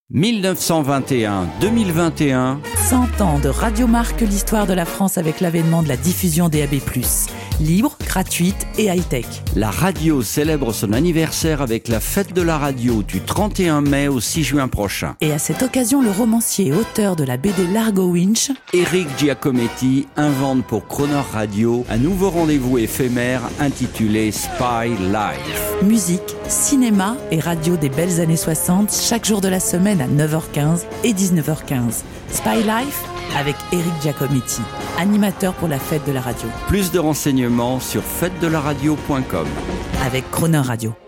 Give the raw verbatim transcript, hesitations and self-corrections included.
mille neuf cent vingt et un à deux mille vingt et un. cent ans de radio marquent l'histoire de la France avec l'avènement de la diffusion D A B plus. Libre, gratuite et high-tech. La radio célèbre son anniversaire avec la fête de la radio du trente et un mai au six juin prochain. Et à cette occasion, le romancier et auteur de la B D Largo Winch, Éric Giacometti, invente pour Croner Radio un nouveau rendez-vous éphémère intitulé Spy Life. Musique, cinéma et radio des belles années soixante, chaque jour de la semaine à neuf heures quinze et dix-neuf heures quinze. Spy Life avec Éric Giacometti, animateur pour la fête de la radio. Plus de renseignements sur fête de la radio point com. Avec Croner Radio.